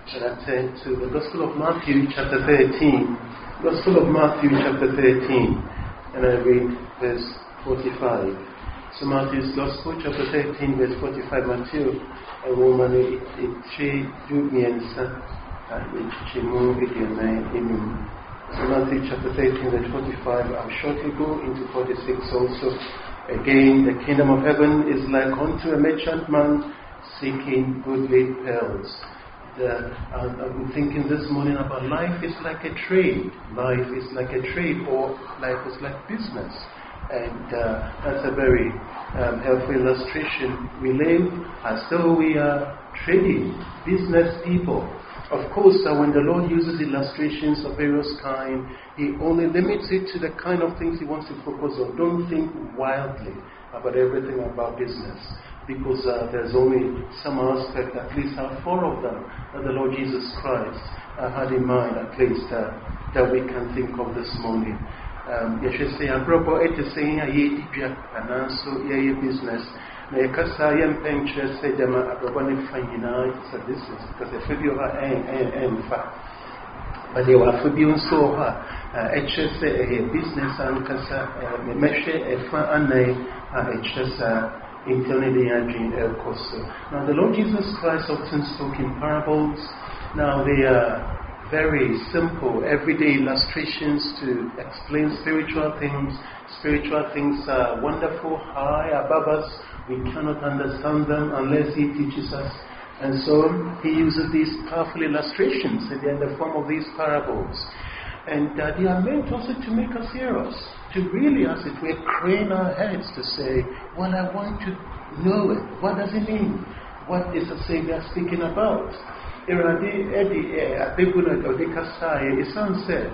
And I turn to the Gospel of Matthew chapter 13. Gospel of Matthew chapter 13. And I read verse 45. So Matthew's Gospel chapter 13 verse 45. Matthew, a woman, she drew me and said, she moved in. So Matthew chapter 13 verse 45. I'll shortly go into 46 also. Again, the kingdom of heaven is like unto a merchant man seeking goodly pearls. I've been thinking this morning about life is like a trade. Life is like a trade, or life is like business. And that's a very helpful illustration. We live as though we are trading, business people. Of course, when the Lord uses illustrations of various kind, He only limits it to the kind of things He wants to focus on. Don't think wildly about everything about business, because there's only some aspect, at least 4 of them, that the Lord Jesus Christ had in mind, at least, that we can think of this morning. You should say, I'm probably saying, and also, business. May Kasa Yam Pencher say, Dema, Abrabani Fangina, so this is because the Fabio and fact. But they were Fabio so her, HS a business and Kasa, Meshe, a fan, and HS. Now the Lord Jesus Christ often spoke in parables. Now they are very simple, everyday illustrations to explain spiritual things. Spiritual things are wonderful, high above us. We cannot understand them unless He teaches us. And so He uses these powerful illustrations in the form of these parables. And they are meant also to make us hearers, to really, as it were, crane our heads to say, well, I want to know it. What does it mean? What is the Savior speaking about? It sounds said,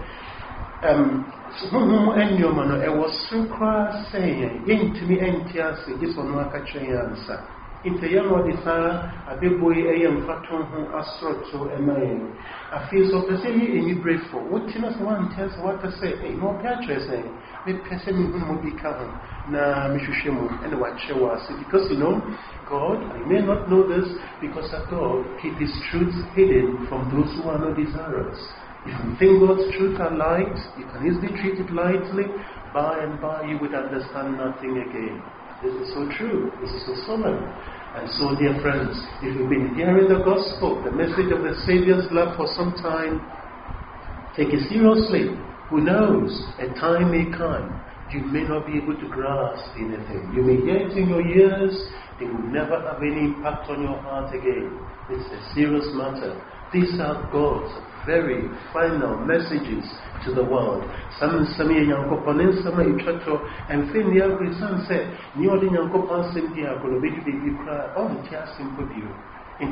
was so cry saying, to me, this one, answer. Into young Odisa, a big boy, a young faton who astroto a man. I feel so to say, any brave for what Tinas one tells what to say, a more catcher saying, with Pessim will be come. Na Mishushemu, and what she was. Because God, I may not know this, because of God, keep His truths hidden from those who are not desirous. If you think God's truth are light, you can easily treat it lightly. By and by, you would understand nothing again. This is so true. This is so solemn. And so, dear friends, if you've been hearing the gospel, the message of the Savior's love for some time, take it seriously. Who knows? A time may come. You may not be able to grasp anything. You may hear it in your ears. It will never have any impact on your heart again. It's a serious matter. These are God's very final messages to the world. Some Yankopan, some Ichato, and Finia Grisan said, Neodin Yankopan Cynthia, Golobi cry, oh, Tia simple view. And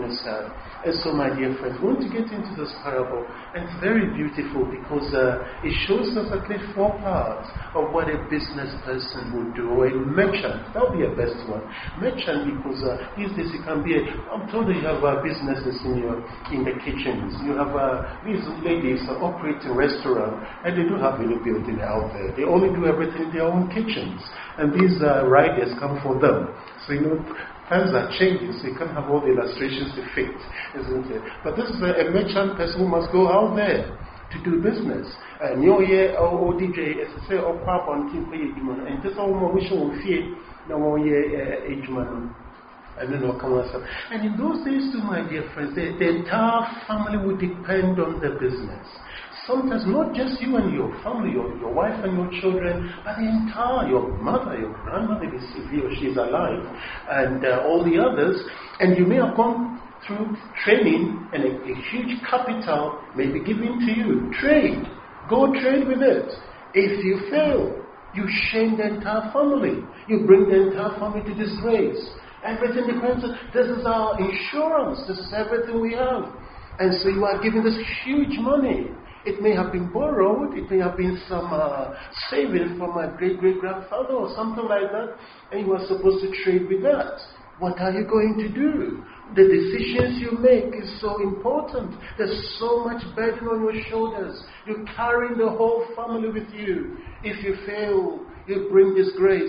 so, my dear friends, we want to get into this parable, and it's very beautiful because it shows us at least 4 parts of what a business person would do, or a merchant. That would be a best one. Merchant, because these days it can be I'm told that you have businesses in the kitchens. You have these ladies that operate a restaurant, and they do have any building out there. They only do everything in their own kitchens, and these riders come for them. So times are changing, so you can't have all the illustrations to fit, isn't it? But this is a merchant person who must go out there to do business. And your year, DJ, as I say, pop on team for you, and this all more wish will fear no 1 year age man. I don't know, come on. And in those days, too, my dear friends, the entire family would depend on the business. Sometimes not just you and your family, your wife and your children, but the entire, your mother, your grandmother, if he or she is alive, and all the others. And you may have gone through training, and a huge capital may be given to you. Trade. Go trade with it. If you fail, you shame the entire family. You bring the entire family to disgrace. Everything depends on, this is our insurance. This is everything we have. And so you are giving this huge money. It may have been borrowed, it may have been some savings from my great-great-grandfather or something like that, and you are supposed to trade with that. What are you going to do? The decisions you make is so important. There's so much burden on your shoulders. You're carrying the whole family with you. If you fail, you bring disgrace.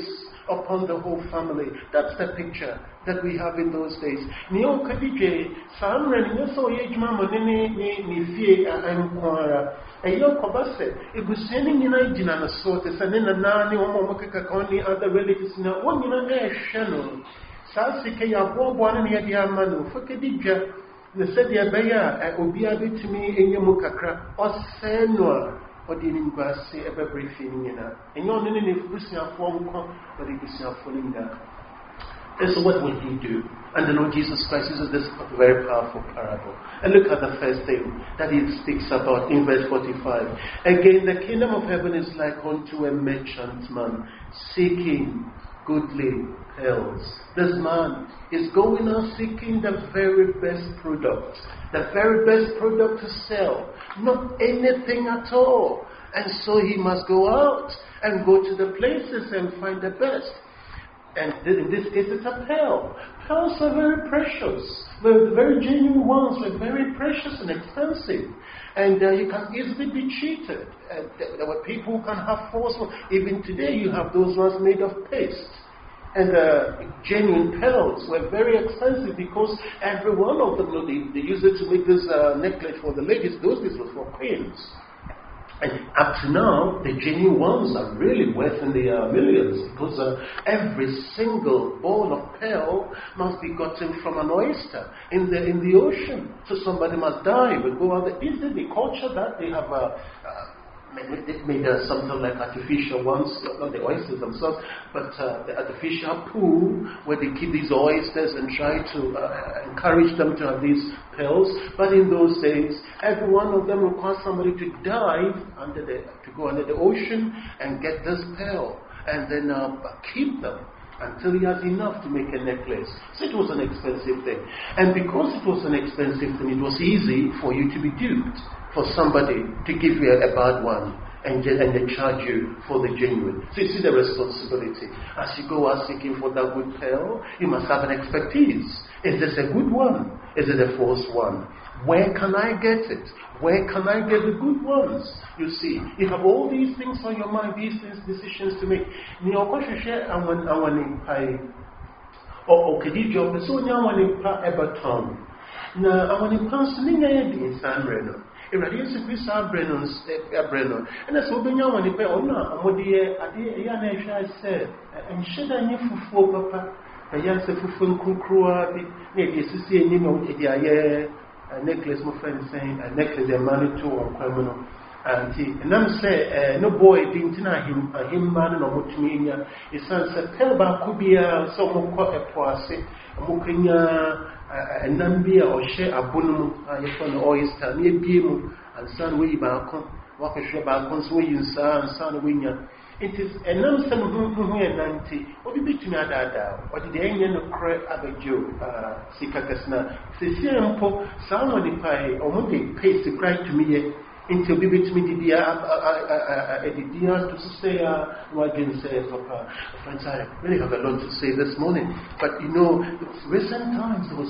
upon the whole family. That's the picture that we have in those days. Neo Kadije, Samren, Yeso Yejma, ni Fie, and Quara. A young Kobase, it was sending in a dinner sort of and in a nanny or Momokakoni, other relatives now, one in a channel. Sasike, one in the Yamanu, for Kadija, the Sedia Baya, Obia to me in Yamukakra, or Senua. Or the university ever briefing in a and you're in a Busia form, but it is not falling down. And so, what would he do? And the Lord Jesus Christ uses this very powerful parable. And look at the first thing that he speaks about in verse 45. Again, the kingdom of heaven is like unto a merchantman seeking goodly pearls. This man is going out seeking the very best product. The very best product to sell, not anything at all. And so he must go out and go to the places and find the best. And in this case, it's a pearl. Pearls are very precious. The very genuine ones are very precious and expensive. And you can easily be cheated. There were people who can have false ones. Even today, you have those ones made of paste. And genuine pearls were very expensive because every one of them, they used it to make this necklace for the ladies. Those days was for queens. And up to now, the genuine ones are really worth in the millions because every single ball of pearl must be gotten from an oyster in the ocean. So somebody must die. We go out there. Is it the culture that they have made something like artificial ones, not the oysters themselves, but the artificial pool where they keep these oysters and try to encourage them to have these pearls. But in those days, every one of them requires somebody to dive to go under the ocean and get this pearl and then keep them until he has enough to make a necklace. So it was an expensive thing. And because it was an expensive thing, it was easy for you to be duped. For somebody to give you a bad one and then charge you for the genuine. So you see the responsibility. As you go out seeking for that good pearl, you must have an expertise. Is this a good one? Is it a false one? Where can I get it? Where can I get the good ones? You see, you have all these things on your mind, these decisions to make. Irradiance Chris Abreno, and as Obina when he pay honor, Modia, I said, and should I knew for Papa, a young Sefufun Kukrua, maybe a Sissi and Nino, a necklace, my friend saying, a necklace, a money to or criminal. And I'm saying, no boy didn't deny him, man, or what mean, his son said, Pelba could be someone caught a poisse, a Mukinya. And Nambia or share a bonum, I found the oyster, near Bimu, and son way back, walk a share back, once way in son winner. It is a nonsense who and Nanti, what did you know that? What did the Indian cry at the Jew, Sikakasna? Sisiampo, someone if I or they pays to cry to me. Into be with me, the idea to say, what can say, Papa? Friends, I really have a lot to say this morning. But you know, recent times there was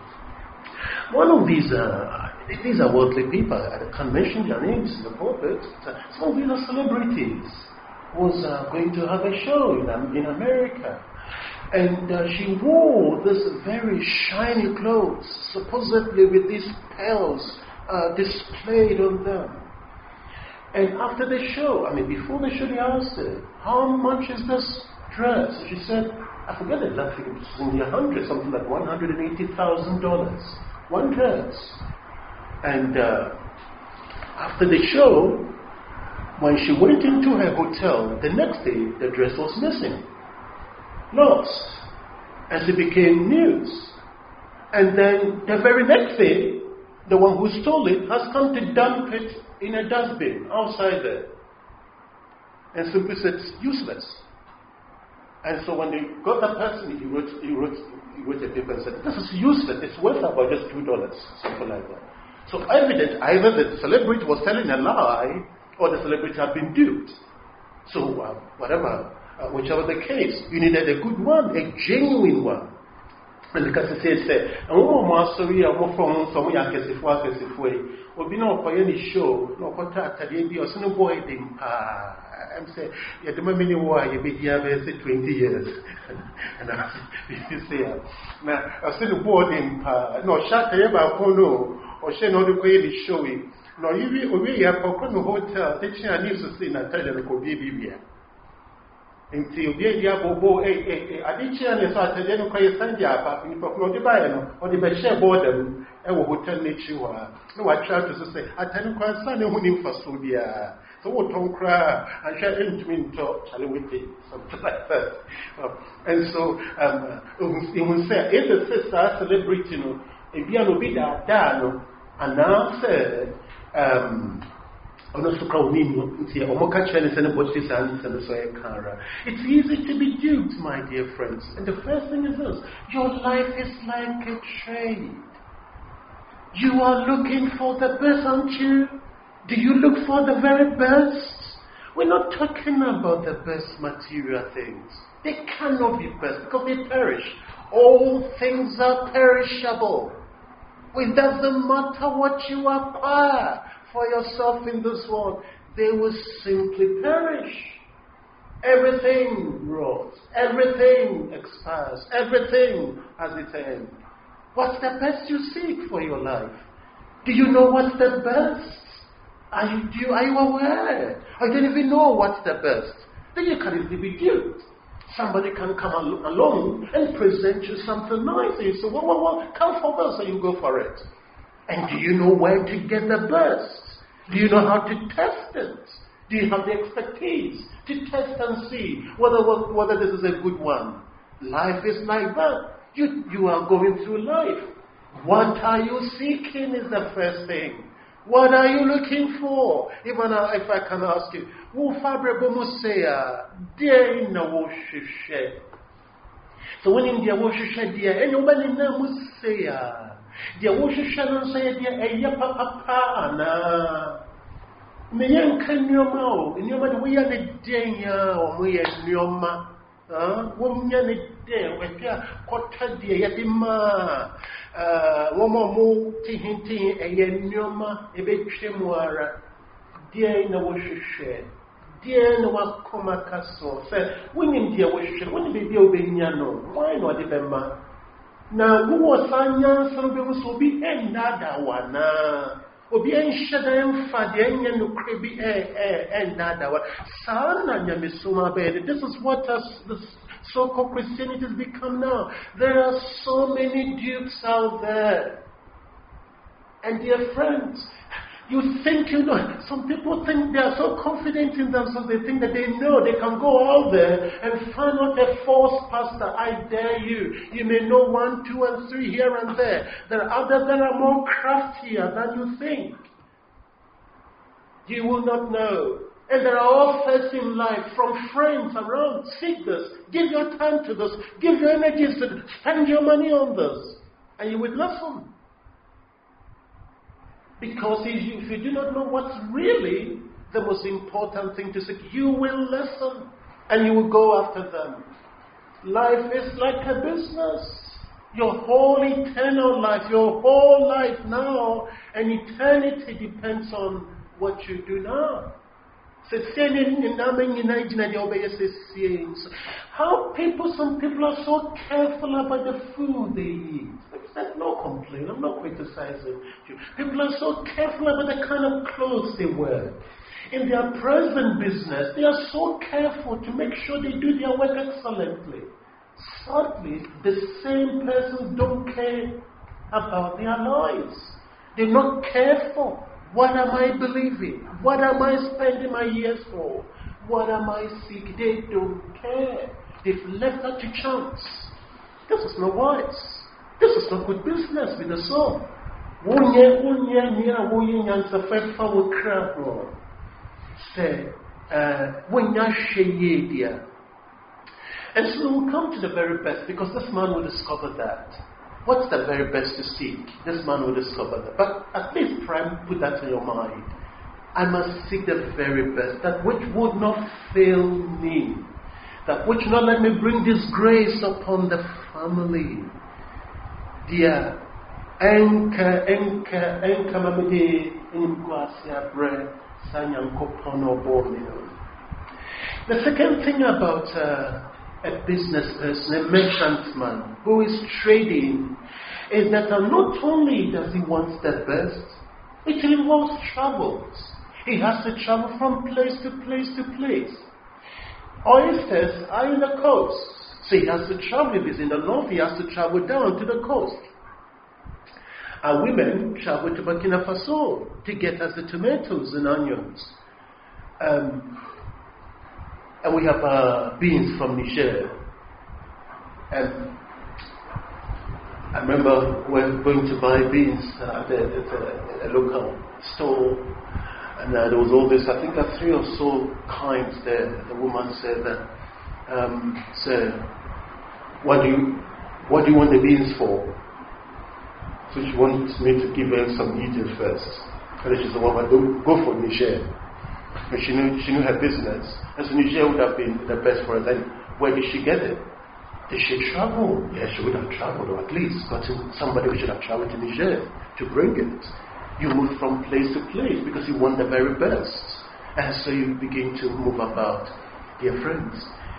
one of these are worldly people. I can't mention their names in the pulpit. Some of these are celebrities. Was going to have a show in America. And she wore this very shiny clothes, supposedly with these pearls displayed on them. And after the show, before the show, they asked her, how much is this dress? And she said, I forget the exact figure, it was in the hundreds, something like $180,000. One dress. And after the show, when she went into her hotel, the next day, the dress was missing. Lost. As it became news. And then the very next day, the one who stole it has come to dump it in a dustbin outside there. And simply said, it's useless. And so when they got that person, he wrote a paper and said, this is useless. It's worth about just $2, something like that. So evident, either the celebrity was telling a lie, or the celebrity had been duped. So whichever the case, you needed a good one, a genuine one. And because it says, sorry, I'm from some young Cassifua, or be no for any show, no contact, or no boy, I'm saying, yeah, the moment you are, you be here 20 years. And you say, now, I said the board in, no, shut the about Pono, or she know the way they show it. No, you have a hotel, the Chinese to see, and tell them to be until the Bobo, addition is at the end of your Sunday, but in Pocno or the Bashir Borden, and hotel nature. No, I try to say, I tell you, son, who name for Sodia. So what don't cry, I shall intimate talk, shall we take something like that. And so, it will say, if the sister are celebrating, if you are be that done, and now said, it's easy to be duped, my dear friends. And the first thing is this: your life is like a trade. You are looking for the best, aren't you? Do you look for the very best? We're not talking about the best material things. They cannot be best because they perish. All things are perishable. It doesn't matter what you acquire for yourself in this world, they will simply perish. Everything rots, everything expires, everything has its end. What's the best you seek for your life? Do you know what's the best? Are you aware? I don't even know what's the best. Then you can easily be duped. Somebody can come along and present you something nice. And you say, well, come for this, and you go for it. And do you know where to get the best? Do you know how to test it? Do you have the expertise to test and see whether this is a good one? Life is like that. You are going through life. What are you seeking is the first thing. What are you looking for? Even if I can ask you, so when in the Woshisha, dear, anybody know Musea? The Woshisha say, dear, a yapapana. Mayan can your mouth, and your we are the day, or we are Yoma. Woman, a day, with your quarter dear, Yatima. One more tinting a Yoma, a bit chimwara. Dear in the Woshisha. Dear no one come a castle. Say, winning dear Woshisha, when the baby obeyano, why not the Bema? Now, who was Sanya, some people will be another one. Obi enhyada emfa de enya no krebi nada wa sana nyame soma be. This is what the so-called Christianity has become now. There are so many dupes out there. And dear friends, you think you know. Some people think they are so confident in themselves, they think that they know they can go out there and find out a false pastor. I dare you. You may know 1, 2, and 3 here and there. There are others that are more craftier than you think. You will not know. And there are offers in life from friends around. Seek this. Give your time to this. Give your energies to this. Spend your money on this. And you will listen. Because if you do not know what's really the most important thing to seek, you will listen and you will go after them. Life is like a business. Your whole eternal life, your whole life now, and eternity depends on what you do now. How some people are so careful about the food they eat. That's no complaint. I'm not criticizing you. People are so careful about the kind of clothes they wear. In their present business, they are so careful to make sure they do their work excellently. Sadly, the same persons don't care about their lives. They're not careful. What am I believing? What am I spending my years for? What am I seeking? They don't care. They've left that to chance. This is not wise. This is not good business with the soul. And so we'll come to the very best, because this man will discover that. What's the very best to seek? This man will discover that. But at least try and put that in your mind. I must seek the very best, that which would not fail me, that which not let me bring disgrace upon the family. Dear, mamede in Guasia bread, Sanyam Kopono Bomino. The second thing about a business person, a merchantman who is trading, is that not only does he want the best, it involves travels. He has to travel from place to place to place. Oysters are in the coast, so he has to travel. If he's in the north, he has to travel down to the coast. Our women travel to Burkina Faso to get us the tomatoes and onions. And we have beans from Niger. And I remember we were going to buy beans at a local store, and there was all this, I think there are 3 or so kinds there. The woman said that, "Sir, what do you want the beans for?" So she wants me to give her some details first. And then she said, "Well, go for Niger." But she knew her business, and so Niger would have been the best for her. Then where did she get it? Did she travel? Yes, she would have traveled, or at least gotten somebody who should have traveled to Niger to bring it. You move from place to place because you want the very best. And so you begin to move about, dear friends.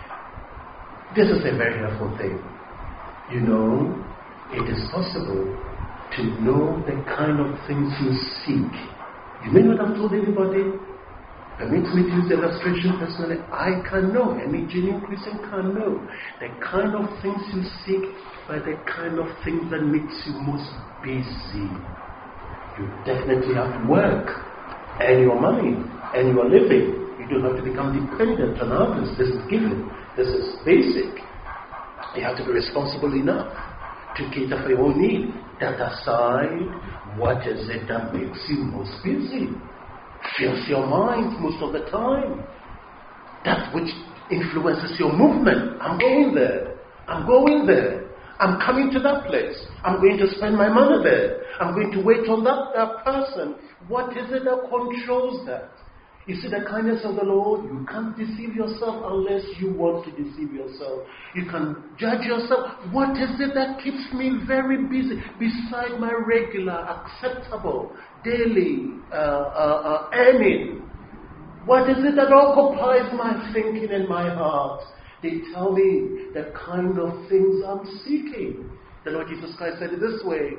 This is a very helpful thing. You know, it is possible to know the kind of things you seek. You may not have told anybody. Permit me to use the illustration personally. I can know, any genuine Christian can know the kind of things you seek by the kind of things that makes you most busy. You definitely have to work, earn your money, earn your living. You don't have to become dependent on others. This is given. This is basic. You have to be responsible enough to cater for your own need. That aside, what is it that makes you most busy? Fills your mind most of the time. That which influences your movement. I'm going there. I'm going there. I'm coming to that place. I'm going to spend my money there. I'm going to wait on that person. What is it that controls that? You see the kindness of the Lord? You can't deceive yourself unless you want to deceive yourself. You can judge yourself. What is it that keeps me very busy beside my regular, acceptable, daily earning? What is it that occupies my thinking and my heart? They tell me the kind of things I'm seeking. The Lord Jesus Christ said it this way,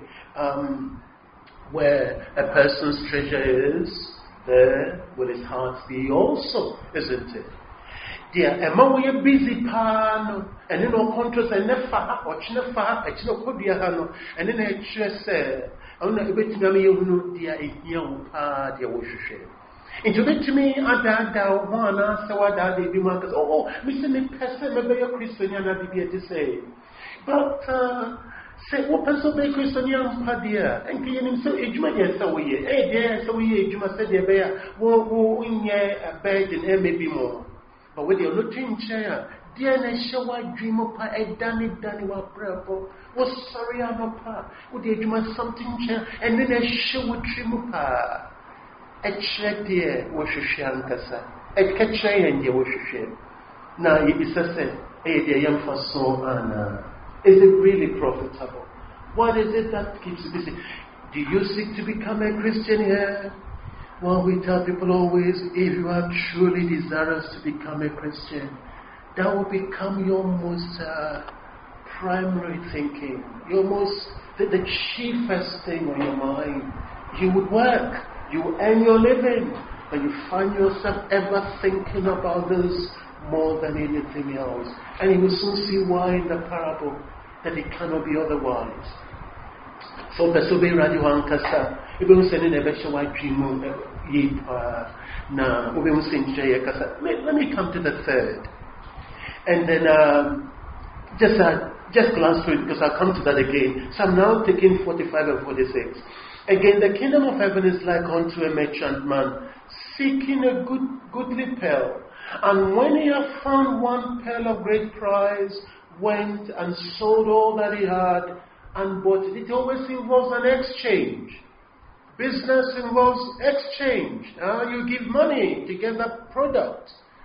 where a person's treasure is, there will his heart be also, isn't it? Dear, Emma, we are busy pan, and in all contrast, and never or chinefa, a chinocobiano, and in a chess, only a bit to me, you know, dear, a young pa, dear Washington. Into it to me, I died down one answer what I did, because, oh, Mr. Person, maybe a Christian, and I'd be to say. But, say, what person be Christian, young padia, and can him so ejuma, so we, dear, so we, you must say, dear bear, won't win a bed and maybe more. But when you're looking chair, dear, and show what dream of a Danny what prayer was sorry, I'm a pa, would you must something chair, and then a show would dream of pa. A check dear, Washushan Cassa, a catcher and dear Washushan. Now, it is a say, dear young fason, Anna. Is it really profitable? What is it that keeps you busy? Do you seek to become a Christian here? Well, we tell people always, if you are truly desirous to become a Christian, that will become your most primary thinking, your most, the chiefest thing on your mind. You would work, you earn your living, but you find yourself ever thinking about this more than anything else. And you will soon see why in the parable that it cannot be otherwise. So Pesobe Radio Ankasa, if we send in a better white dream, now we will sing Jaya Kasa. Let me come to the third. And then just glance through it because I'll come to that again. So I'm now taking 45 and 46. Again, the kingdom of heaven is like unto a merchantman seeking a goodly pearl. And when he had found one pearl of great price, went and sold all that he had and bought it. It always involves an exchange. Business involves exchange. You give money to get that product.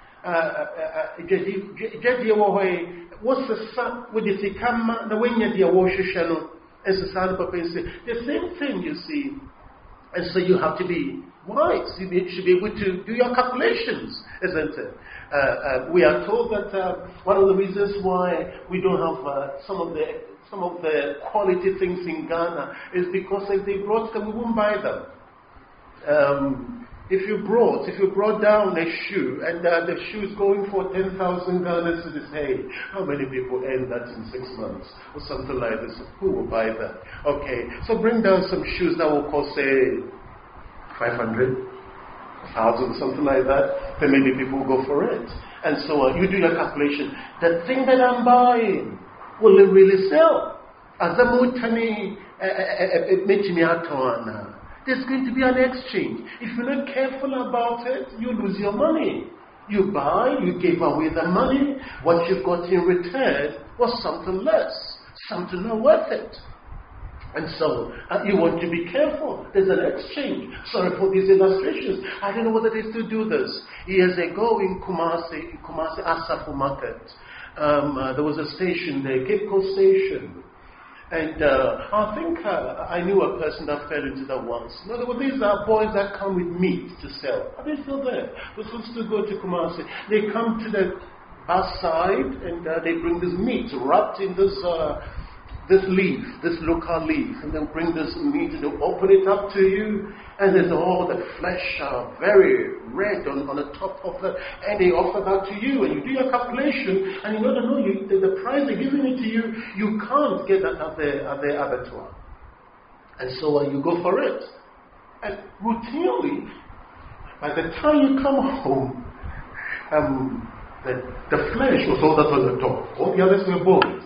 What's the sun with the Sikama, the Winya, the Washishano, as the son of the same thing, you see. And so you have to be wise. You should be able to do your calculations, isn't it? We are told that one of the reasons why we don't have some of the quality things in Ghana is because if they brought them, we won't buy them. If you brought down a shoe and the shoe is going for 10,000 Ghana cedis, hey, how many people earn that in 6 months or something like this? Who will buy that? Okay, so bring down some shoes that will cost, say, 500, 1,000, something like that. Then maybe people will go for it. And so you do your calculation. The thing that I'm buying, will it really sell? As a mutani, there's going to be an exchange. If you're not careful about it, you lose your money. You buy, you gave away the money. What you got in return was something less, something not worth it. And so, you want to be careful. There's an exchange. Sorry for these illustrations. I don't know whether they still do this. Years ago in Kumasi Asafu Market, there was a station there, Cape Coast Station. And I think I knew a person that fell into that once. No, there were these boys that come with meat to sell. Are they still there? Those who still go to Kumasi. They come to the bus side and they bring this meat wrapped in this leaf, this local leaf, and then bring this meat and they'll open it up to you, and there's all the flesh very red on the top of it, and they offer that to you, and you do your calculation, and you know the price they're giving it to you, you can't get that at the abattoir. And so you go for it. And routinely, by the time you come home, the flesh was all that on the top. All the others were bones.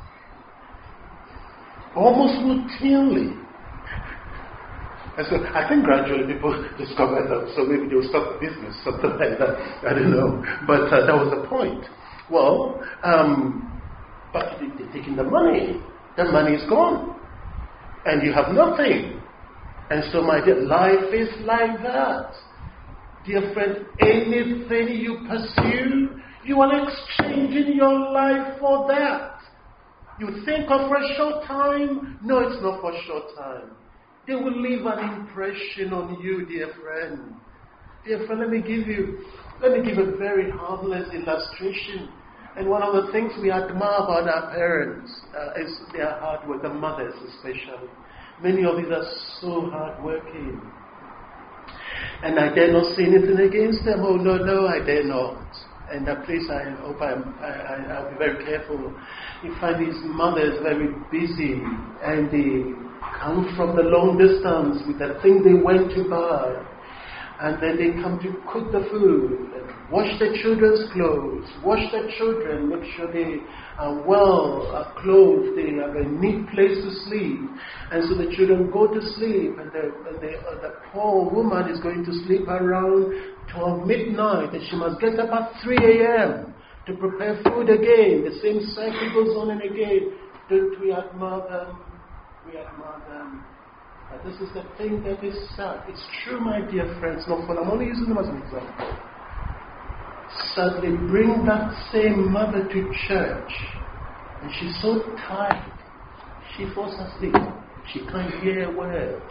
Almost routinely. And so I think gradually people discovered that, so maybe they'll stop the business, something like that. I don't know. But that was the point. Well, but they're taking the money. The money is gone. And you have nothing. And so, my dear, life is like that. Dear friend, anything you pursue, you are exchanging your life for that. You think of for a short time. No, it's not for a short time. They will leave an impression on you, dear friend. Dear friend, let me give a very harmless illustration. And one of the things we admire about our parents is their hard work, the mothers especially. Many of these are so hardworking. And I dare not say anything against them. Oh, no, I dare not. And please, I hope I'll be very careful. You find these mothers very busy, and they come from the long distance with the thing they went to buy. And then they come to cook the food, wash the children's clothes, wash the children, make sure they are well clothed, they have a neat place to sleep. And so the children go to sleep, and the poor woman is going to sleep around 12 midnight, and she must get up at 3 a.m. to prepare food again. The same cycle goes on and again. Don't we admire them? We admire them. This is the thing that is sad. It's true, my dear friends. No, I'm only using them as an example. Sadly, bring that same mother to church, and she's so tired, she falls asleep. She can't hear a word.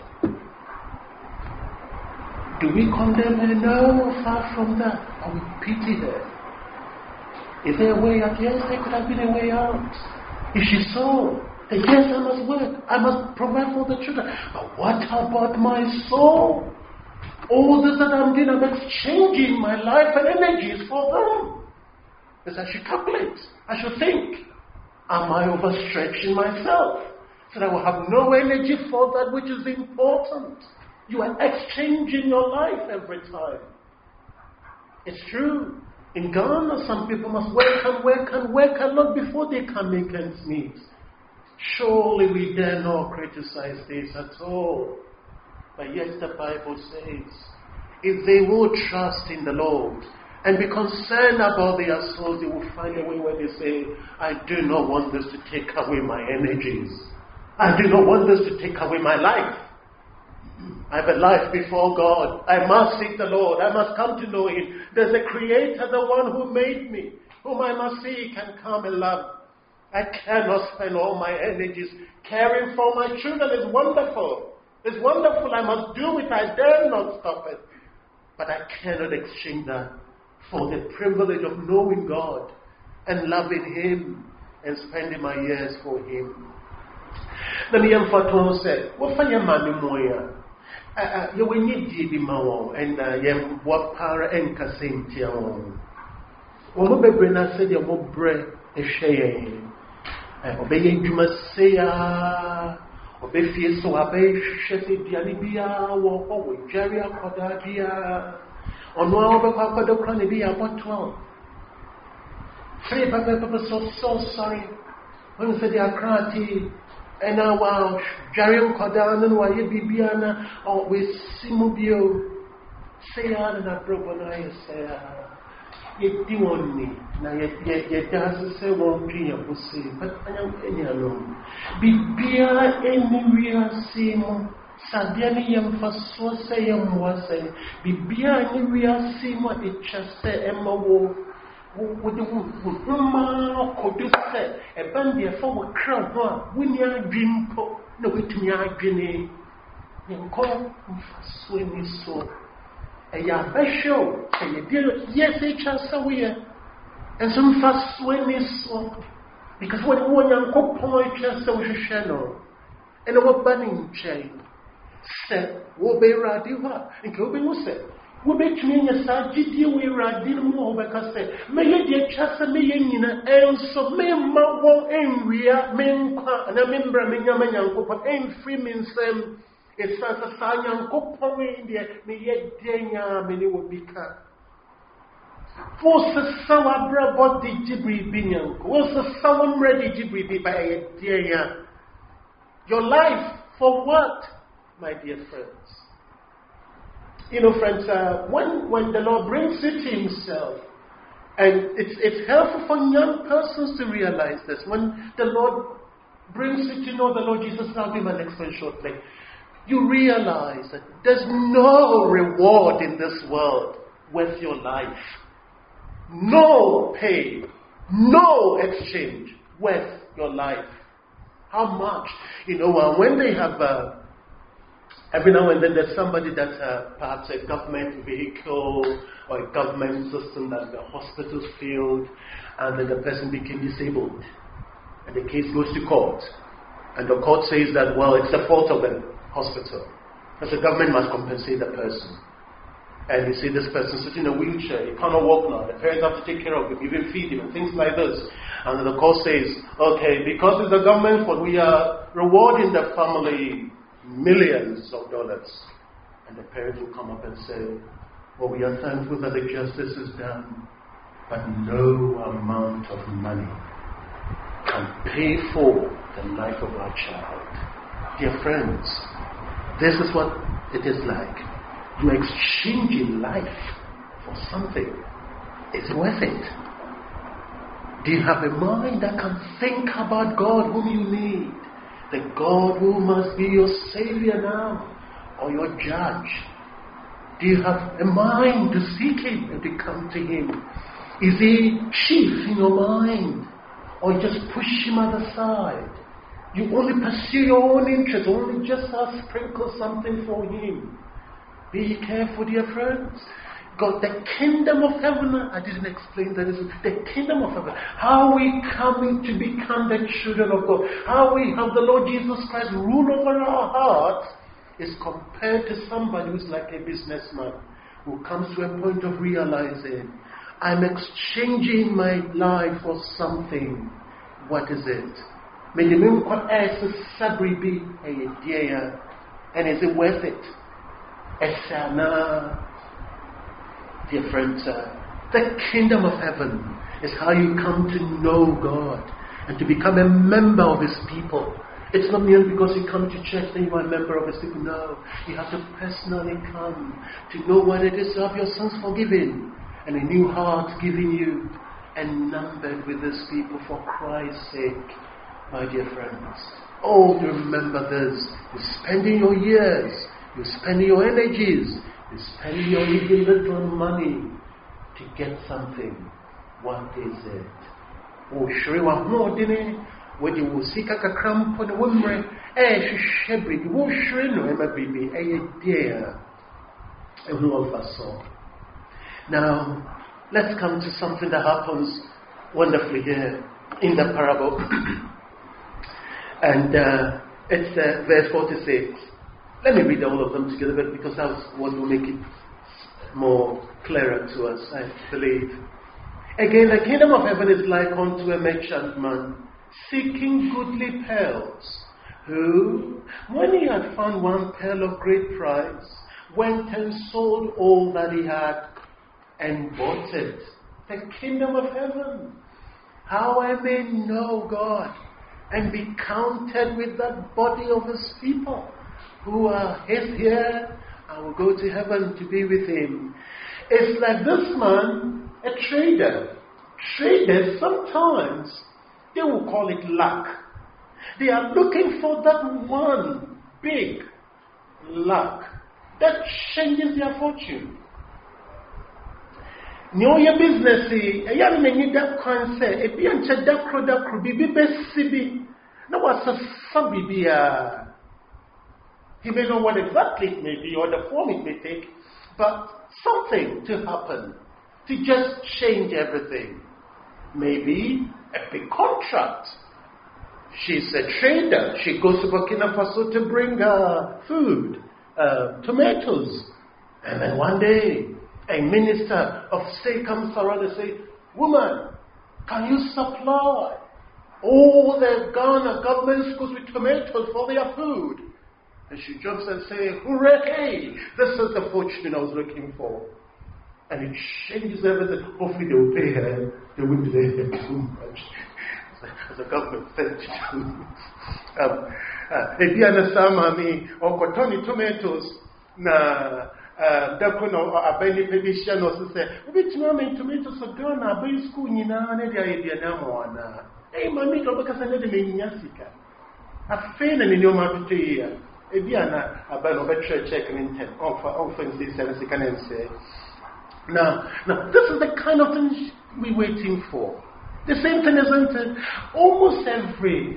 Do we condemn her? No, far from that. Or we pity her. Is there a way out? Yes, there could have been a way out. If she saw, then yes, I must work. I must provide for the children. But what about my soul? All this that I'm doing, I'm exchanging my life and energies for them. Yes, I should calculate. I should think. Am I overstretching myself? So that I will have no energy for that which is important. You are exchanging your life every time. It's true. In Ghana, some people must work a lot before they can make ends meet. Surely we dare not criticize this at all. But yet the Bible says, if they will trust in the Lord and be concerned about their souls, they will find a way where they say, I do not want this to take away my energies. I do not want this to take away my life. I have a life before God. I must seek the Lord. I must come to know Him. There's a Creator, the one who made me, whom I must seek and come and love. I cannot spend all my energies caring for my children. It's wonderful. It's wonderful. I must do it. I dare not stop it. But I cannot exchange that for the privilege of knowing God and loving Him and spending my years for Him. Let me emphasize say, what for your money more? You will need to be more and you what power and casing tiao. Omo bebre na said you mo bre e sheye. Obey you must say obey fie so obey shese diani bia wo Jerry akoda bia. Ono obe kwakoda kran bia botto. Free papa so sorry. When said the akrati and now wow Jerry akoda no wa ye bibia na we simubio say and na brobona ye say yedi wonni na ye dance say won twi abusi but anyam enya no bibia eniwia simo sadia ni yemfaso say yemwa say bibia eniwia simo echase emawo wo de wo ma kodu say e bande e fa wo kra ho a woni adwimpo na wetumi adwene yenko mfaso eni so ya besho e deal yes e chance we and some fast when is so because when yankopon e chance we hwehwe no and what banning chain said wo be radi wa nke obi mu se wo betumi nya sa gidi we radi mu obeka se me ye de chance me ye nyina enso me ma won enwia me nkwa na me mbra me nya yankopon enfri me nsem it's a sign of Copon India, me yet denya, many will be cut. Force the sour bravo di Jibri Binyan, was the someone ready Jibri by a dear. Your life for what, my dear friends? You know, friends, when the Lord brings it to Himself, and it's helpful for young persons to realize this, when the Lord brings it to know the Lord Jesus, I'll give an explain shortly. You realize that there's no reward in this world worth your life. No pay, no exchange worth your life. How much? You know, when they have, every now and then there's somebody that's perhaps a government vehicle or a government system that the hospital's field, and then the person became disabled. And the case goes to court. And the court says that, well, it's the fault of the hospital, because the government must compensate the person. And you see this person sitting in a wheelchair, he cannot walk now, the parents have to take care of him, even feed him, and things like this. And the court says, okay, because it's the government fault, we are rewarding the family millions of dollars. And the parents will come up and say, well, we are thankful that the justice is done, but no amount of money can pay for the life of our child. Dear friends, this is what it is like. You're exchanging life for something. Is it worth it? Do you have a mind that can think about God whom you need? The God who must be your Savior now, or your Judge? Do you have a mind to seek Him and to come to Him? Is He chief in your mind? Or you just push Him aside? You only pursue your own interest, only just sprinkle something for Him. Be careful, dear friends. God, the kingdom of heaven, I didn't explain that. The kingdom of heaven. How we coming to become the children of God. How we have the Lord Jesus Christ rule over our hearts is compared to somebody who's like a businessman who comes to a point of realizing, I'm exchanging my life for something. What is it? And is it worth it? Dear friends, the kingdom of heaven is how you come to know God and to become a member of His people. It's not merely because you come to church that you are a member of His people. No, you have to personally come to know what it is to have your sins forgiven and a new heart given you and numbered with His people for Christ's sake. My dear friends, oh, remember this. You're spending your years, you're spending your energies, you're spending your even little money to get something. What is it? Oh, Shriwa Modine, when you will seek a cramp on the woman, shepherd, you won't shrink, no, baby, dear. And who of us saw. Now, let's come to something that happens wonderfully here in the parable. And it's verse 46. Let me read all of them together because that's what will make it more clearer to us, I believe. Again, the kingdom of heaven is like unto a merchantman seeking goodly pearls, who, when he had found one pearl of great price, went and sold all that he had and bought it. The kingdom of heaven. How I may know God and be counted with that body of his people who are his here. I will go to heaven to be with him. It's like this man, a trader. Traders, sometimes, they will call it luck. They are looking for that one big luck that changes their fortune. Know your business, a young man need that concept, a being dakro, be sibi. No, what's a sabibia. He may know what exactly it may be or the form it may take, but something to happen to just change everything. Maybe a big contract. She's a trader. She goes to Burkina Faso to bring food, tomatoes. And then one day, a minister of state comes around and says, woman, can you supply all the Ghana government schools with tomatoes for their food? And she jumps and says, hooray! This is the fortune I was looking for. And it changes everything. Hopefully they will pay her. They won't pay her too much. As a government said to do. If you understand, mommy, or cotton tomatoes, Dakono, Abeni Pebishan, or say, which moment tomatoes are gone, I buy school, Hey, mommy, because I need a Yasika. I fail in your market here. Ebiana, a band of a church check and intent, often this and second and say. Now, this is the kind of thing we're waiting for. The same thing isn't it? Almost every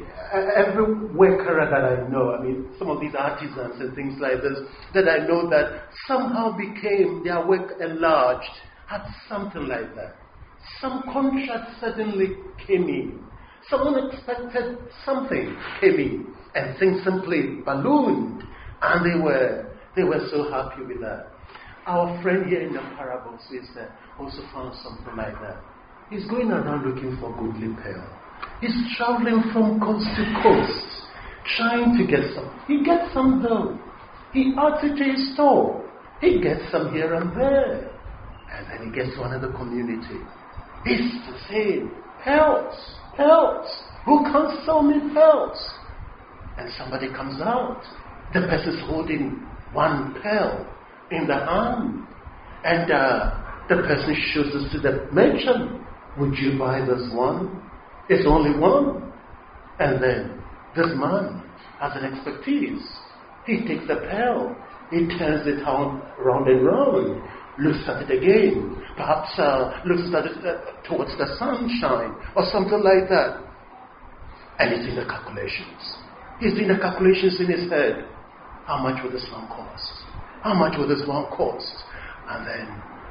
worker that I know, I mean, some of these artisans and things like this, that I know that somehow became their work enlarged, had something like that. Some contract suddenly came in. Some unexpected something came in, and things simply ballooned, and they were so happy with that. Our friend here in the parable says that also found something like that. He's going around looking for goodly pearl. He's traveling from coast to coast, trying to get some. He gets some though. He adds it to his store. He gets some here and there. And then he gets to another community. He's the same. Pearls. Who can sell me pearls? And somebody comes out. The person's holding one pearl in the hand. And the person shows this to the merchant. Would you buy this one? It's only one. And then this man has an expertise. He takes the pearl. He turns it round and round. Looks at it again. Perhaps looks at it towards the sunshine or something like that. And he's in the calculations. He's doing the calculations in his head. How much will this one cost? How much will this one cost? And then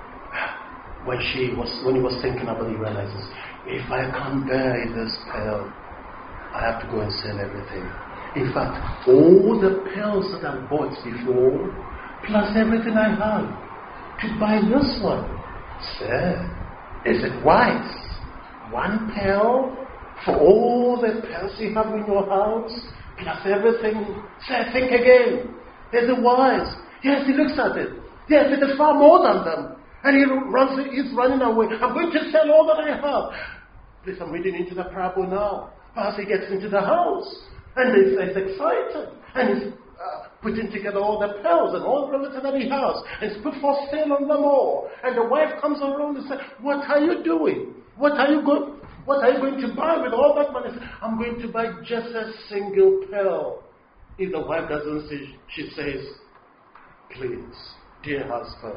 when he was thinking about it, he realizes, if I can't buy this pearl, I have to go and sell everything. In fact, all the pearls that I bought before, plus everything I have, to buy this one. Sir, is it wise? One pearl for all the pearls you have in your house, plus everything. Sir, think again. Is it wise? Yes, he looks at it. Yes, it is far more than them. And he's running away. I'm going to sell all that I have. Please, I'm reading into the parable now. Perhaps he gets into the house. And he's excited. And he's putting together all the pearls and all the everything that he has. And it's put for sale on them all. And the wife comes around and says, what are you doing? What are you going to buy with all that money? I'm going to buy just a single pearl. If the wife doesn't say, she says, please, dear husband,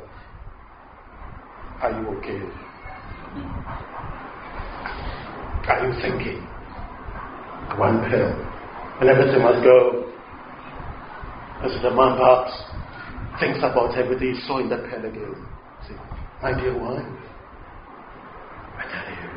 are you okay? Are you thinking? One pill. And everything must go. As the man perhaps thinks about everything he saw in the pill again. See, my dear wife, I tell you,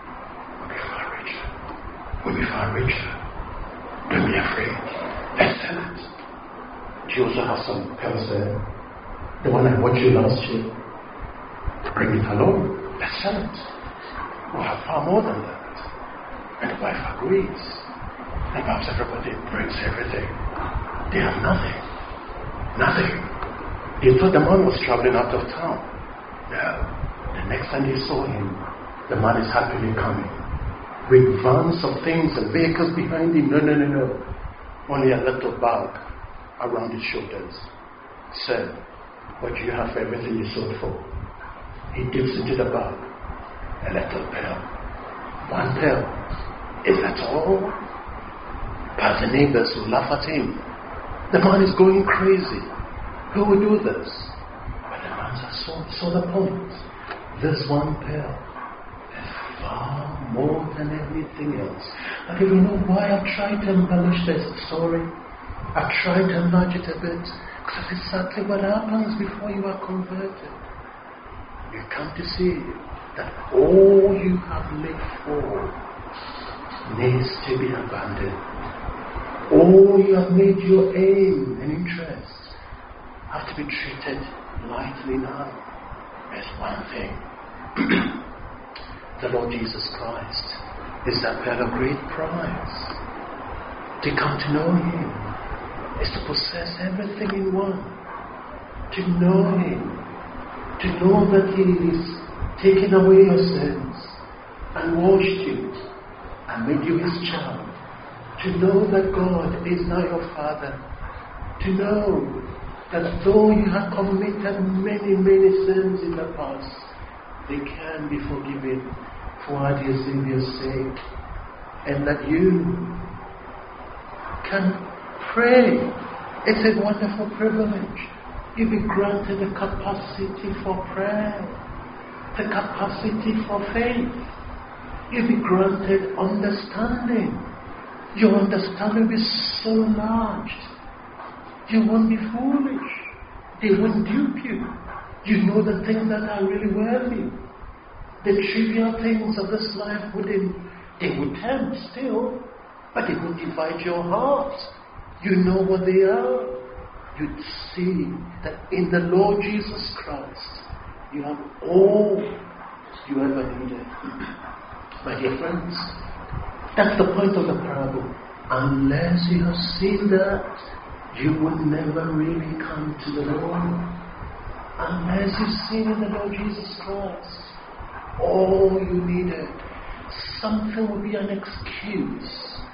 we'll be far richer. Don't be afraid. Let's sell it. Do you also have some pills there? The one I bought you last year. Bring it along. Let's sell it. We'll have far more than that. And the wife agrees. And perhaps everybody brings everything. They have nothing. Nothing. They thought the man was traveling out of town. No. The next time they saw him, the man is happily coming. With vans of things and vehicles behind him. No. Only a little bag around his shoulders. Sir, what do you have for everything you sold for? He dips into the bag. A little pill. One pill. Is that all? But the neighbors will laugh at him. The man is going crazy. Who will do this? But the man saw the point. This one pill is far more than everything else. But if you know why I've tried to embellish this story, I've tried to enlarge it a bit, because it's exactly what happens before you are converted. You come to see that all you have lived for needs to be abandoned. All you have made your aim and interest have to be treated lightly now. There's one thing. The Lord Jesus Christ is that pearl of great price. To come to know Him is to possess everything in one. To know Him. To know that He is taken away your sins and washed you and made you His child. To know that God is now your Father. To know that though you have committed many sins in the past, they can be forgiven for our dear Savior's sake. And that you can pray. It's a wonderful privilege. You'll be granted the capacity for prayer, the capacity for faith. You'll be granted understanding. Your understanding will be so large. You won't be foolish. They won't dupe you. You know the things that are really worthy. The trivial things of this life they would tempt still, but they would divide your heart. You know what they are. You'd see that in the Lord Jesus Christ, you have all you ever needed. My dear friends, that's the point of the parable. Unless you have seen that, you will never really come to the Lord. Unless you've seen in the Lord Jesus Christ all you needed, something will be an excuse,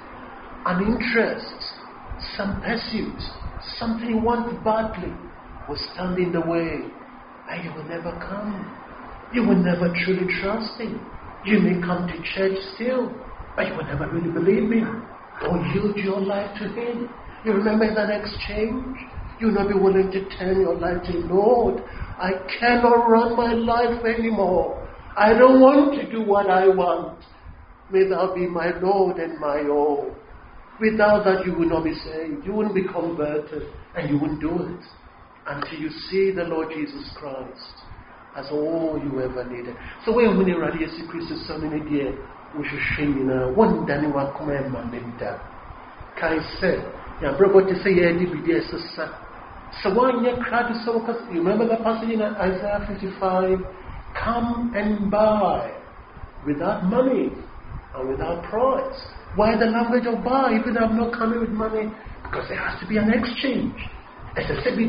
an interest, some pursuit, something you want badly will stand in the way, and you will never come. You will never truly trust Him. You may come to church still, but you will never really believe Him or yield your life to Him. You remember that exchange? You will not be willing to turn your life to the Lord. I cannot run my life anymore. I don't want to do what I want. May Thou be my Lord and my all. Without that, you will not be saved. You wouldn't be converted, and you wouldn't do it until you see the Lord Jesus Christ as all you ever needed. So when we are Jesus Christ, so many dear, we should share one day we come and mandate. Can I say? Yeah, brother, to say yeah, DBD so one year crowd is so because you remember the passage in Isaiah 55. Come and buy without money and without price. Why the language of buy? Even I'm not coming with money, because there has to be an exchange. As I said,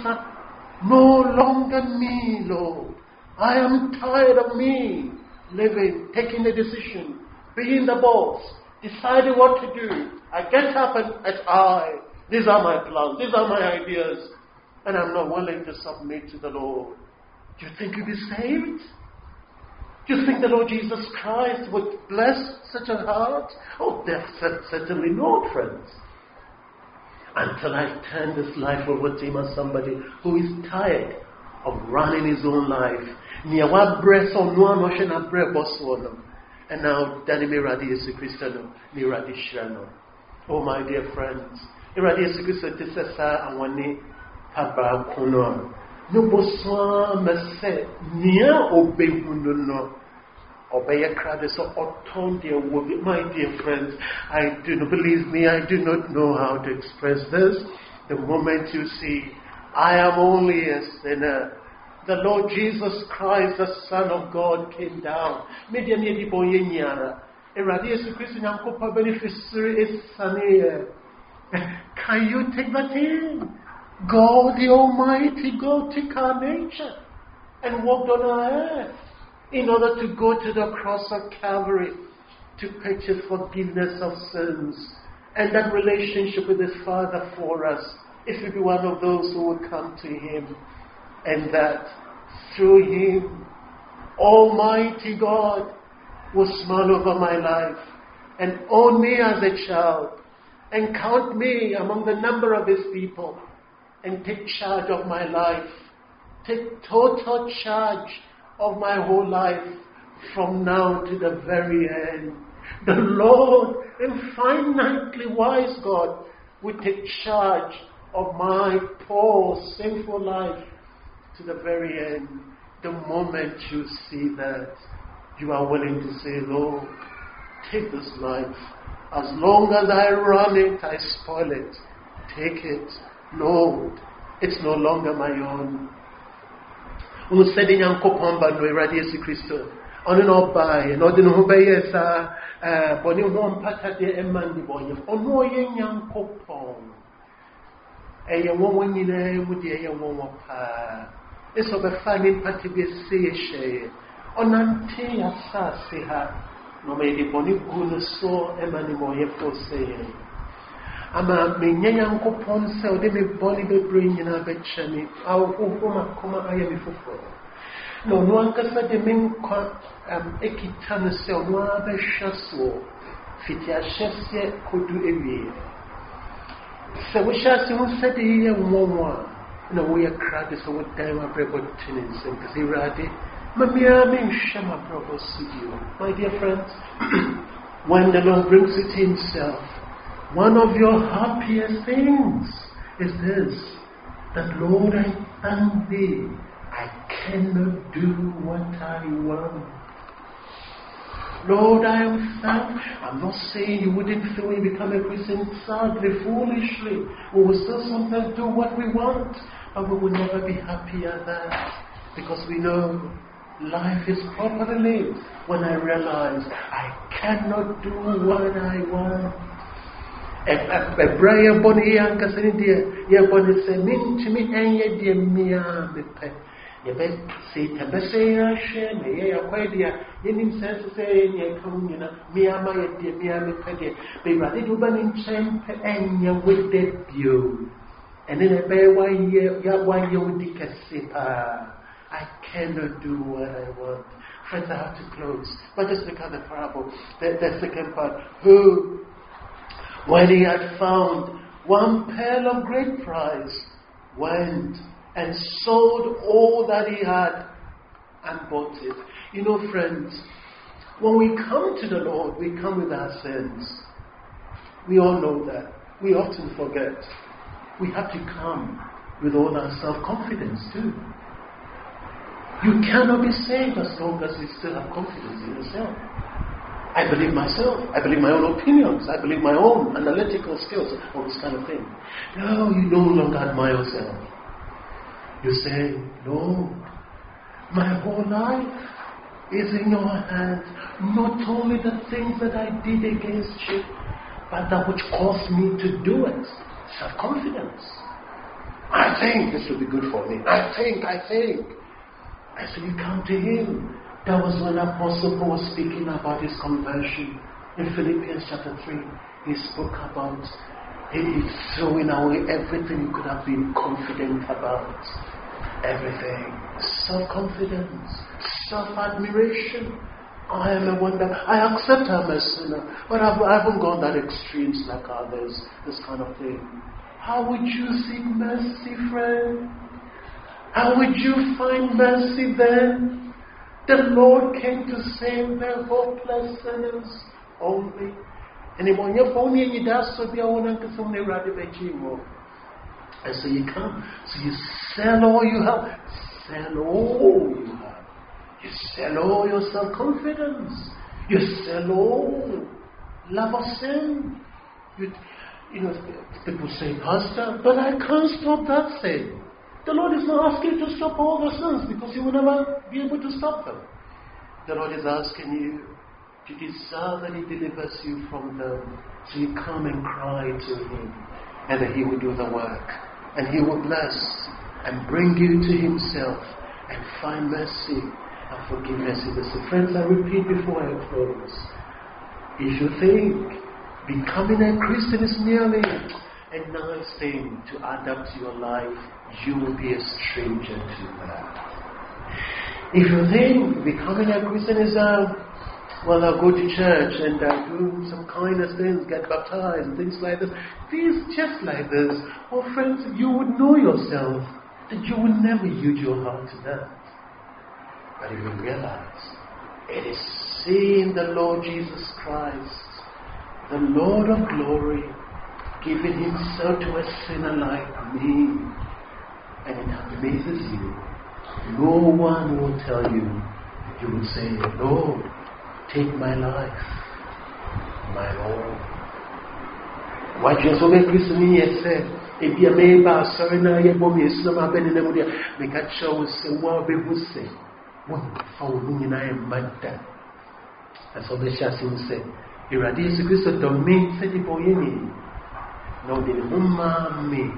no longer me, Lord. I am tired of me living, taking a decision, being the boss, deciding what to do. I get up and these are my plans, these are my ideas, and I'm not willing to submit to the Lord. Do you think you'll be saved? Do you think the Lord Jesus Christ would bless such a heart? Oh, certainly not, friends. Until I turn this life over to Him as somebody who is tired of running his own life. And now, Dani Miradi is a Christian, Miradi Shirano. Oh, my dear friends, Miradi is a Christian, Tessa, and one Papa Kono. No Boswa Messe, near obey Hunduno. Obey a crowd, so Oton, dear woman, my dear friends. I do not believe me, I do not know how to express this. The moment you see, I am only a sinner. The Lord Jesus Christ, the Son of God, came down. Can you take that in? God, the Almighty God, took our nature and walked on our earth in order to go to the cross of Calvary to purchase forgiveness of sins and that relationship with His Father for us. If we be one of those who will come to Him, and that through Him, Almighty God will smile over my life and own me as a child and count me among the number of His people and take charge of my life, take total charge of my whole life from now to the very end. The Lord, infinitely wise God, will take charge of my poor, sinful life to the very end. The moment you see that, you are willing to say, Lord, take this life. As long as I run it, I spoil it. Take it. Lord, it's no longer my own. Umusedi nyankopomba no Awurade Yesu Kristo. Ono no bae, no de no ho beye sa boni ho mpata de emandi bonye. Ono ye nyankopom. Eye won nyina mu de eye won pa. Eso be fani pati be se she. Onante asase ha. No me de boni gunu so emani moye po se. Ama menye nyankopon se ode me boni bebre nyina be chani awo fofoma koma aye me fofo no no ankasa de men kwa ekita no se no abehwa so fiti ahyese kodu ewie se wo hyase wo se de ye nwowo na wo ye krade so wo dan wa brebo tinin se kasi rade mamia me shama brebo studio. My dear friends, when the Lord brings it Himself, one of your happiest things is this, that Lord, I thank Thee, I cannot do what I want. Lord, I am thankful. I'm not saying you wouldn't feel when you become a Christian sadly, foolishly. We will still sometimes do what we want, but we will never be happy at that, because we know life is properly lived when I realize I cannot do what I want. Brian Bonnie and Cassandra, your body say, mean to me, and yet, dear Mia, the pet. You bet, say, Tabassia, shame, ye are quite dear. In himself, say, ye come, you know, Mia, my dear Mia, the pet, be ready to burn in champ and you with that view. And then a bear 1 year, ya 1 year with the Cassipa. I cannot do what I want. Friends, I have to close. But just look at the parable, the second part. Who? When he had found one pearl of great price, went and sold all that he had and bought it. You know, friends, when we come to the Lord, we come with our sins. We all know that. We often forget. We have to come with all our self-confidence too. You cannot be saved as long as you still have confidence in yourself. I believe myself. I believe my own opinions. I believe my own analytical skills, all this kind of thing. No, you no longer admire yourself. You say, Lord, my whole life is in your hands. Not only the things that I did against you, but that which caused me to do it. Self-confidence. I think this will be good for me. I think. And so you come to Him. That was when Apostle Paul was speaking about his conversion. In Philippians chapter 3, he spoke about he throwing away everything he could have been confident about. Everything. Self-confidence. Self-admiration. I am a wonder. I accept I'm a sinner. But I haven't gone that extremes like others. This kind of thing. How would you seek mercy, friend? How would you find mercy then? The Lord came to save the hopeless sinners only. And so you come, so you sell all you have. Sell all you have. You sell all your self-confidence. You sell all love of sin. You know, people say, Pastor, but I can't stop that sin. The Lord is not asking you to stop all the sins because you will never be able to stop them. The Lord is asking you to desire that He delivers you from them. So you come and cry to Him, and that He will do the work. And He will bless and bring you to Himself and find mercy and forgiveness in this. So friends, I repeat before I close. If you think becoming a Christian is merely a nice thing to add up to your life, you will be a stranger to that. If you think becoming a Christian is well, I'll go to church and do some kindness things, get baptized and things like this. Things just like this. Well, friends, you would know yourself that you would never yield your heart to that. But if you realize it is seeing the Lord Jesus Christ, the Lord of glory, giving Himself to a sinner like me, and it amazes you. No one will tell you. You will say, Lord, take my life, my Lord. Why just obey Christian said, if you may pass, sorry, now you won't be a snowman, and then make a show, say, well, they will say, one for whom I am mad. That's all the Shasin said. Iradius Christ don't mean City Boyini. No, the woman me.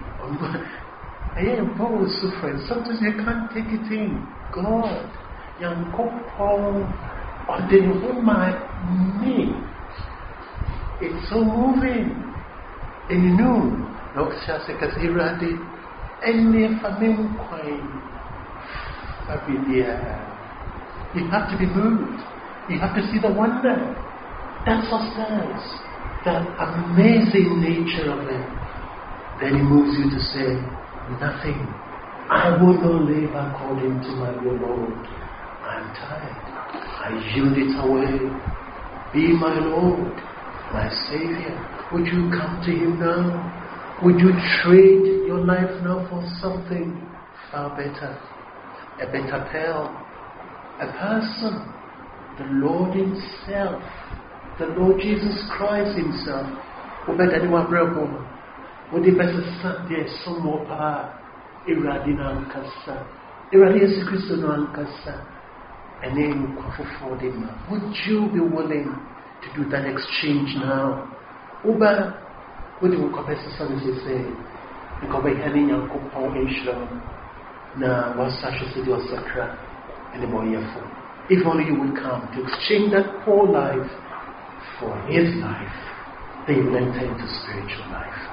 I am both suffering. Sometimes you can't take it in. God, young couple, or the woman me. It's so moving. And you know, no, Shasekas Iradi, any famine queen, you have to be moved. You have to see the wonder. That's what says. The amazing nature of it. Then He moves you to say, nothing. I will not live according to my will, Lord. I'm tired. I yield it away. Be my Lord, my Savior. Would you come to Him now? Would you trade your life now for something far better? A better pearl? A person? The Lord Himself. The Lord Jesus Christ Himself. Would anyone rebel? Would the best son there some more power? Iradina Ankasa. Iradius Christian Ankasa. And name for them. Would you be willing to do that exchange now? Uba, what do you compare to services say? You compare Henning and Kupon Ishlam. Na was such a city of Sakra and the Boyafo. If only you would come to exchange that poor life for His life, then you will enter into spiritual life.